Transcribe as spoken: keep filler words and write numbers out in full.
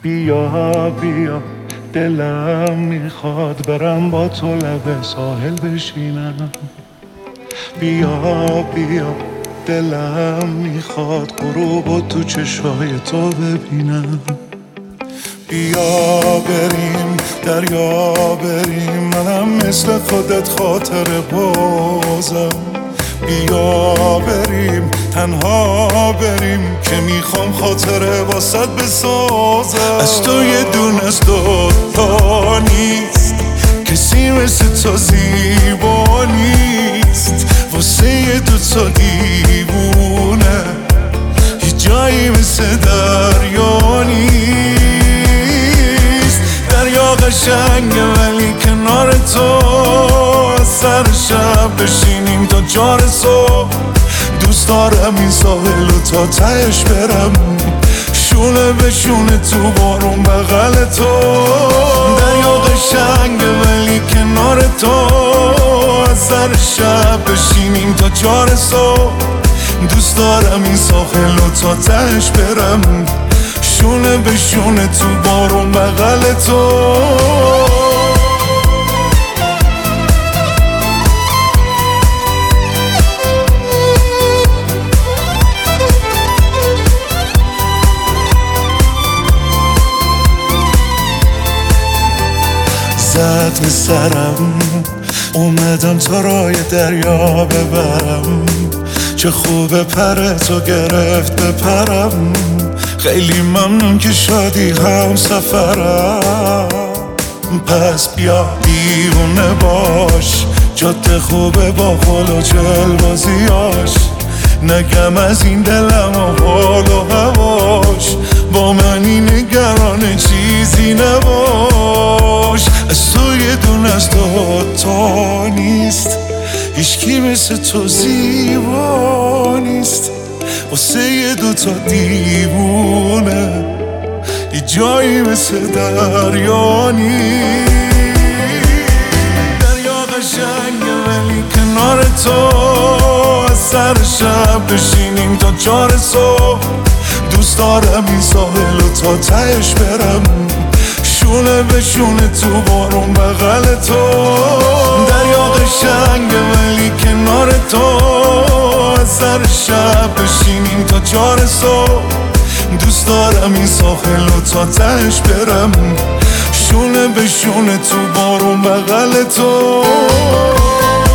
بیا بیا دلم میخواد برم با تو لب ساحل بشینم. بیا بیا دلم میخواد غروب و تو چشای تو ببینم. بیا بریم دریا بریم، منم مثل خودت خاطر بازم. بیا بریم تنها بریم که میخوام خاطره واسط بسازم. از تو یه دونه از دوتا نیست، کسی مثل تو زیبا نیست. واسه یه دوتا دیوونه یه جایی مثل دریا نیست. دریا قشنگه ولی کنار تو از سر شب بشینیم تا چار صبح. دوست دارم این ساحل و تا تهش برم، شونه به شونه تو بارون بغل تو. دریا قشنگه ولی کنار تو از سر شب بشینیم تا چار صبح. دوست دارم این ساحل و تا تهش برم، شونه به شونه تو بارون بغل تو. زد به سرم اومدم تا رای دریا ببرم. چه خوبه پر تو گرفت بپرم. خیلی ممنون که شادی هم سفرم. پس بیا دیوونه باش، جاده خوبه با خل و چل بازیاش. نگم از این دلم و حال و هواش، با منی نگران چیزی نباش. از تو یه دونه از دوتا نیست، هیچکی مثل تو زیبا نیست. واسه یه دوتا دیوونه یه جایی مثل دریا نیست. دریا قشنگه ولی کنار تو از سر شب بشینیم تا چار صبح. دوست دارم این ساحل و تا تهش برم، شونه به شونه تو بارون بغل تو. دریا قشنگه ولی کنار تو از سر شب بشینیم تا چار صبح. دوست دارم این ساحل و تا تهش برم، شونه به شونه تو بارون بغل تو.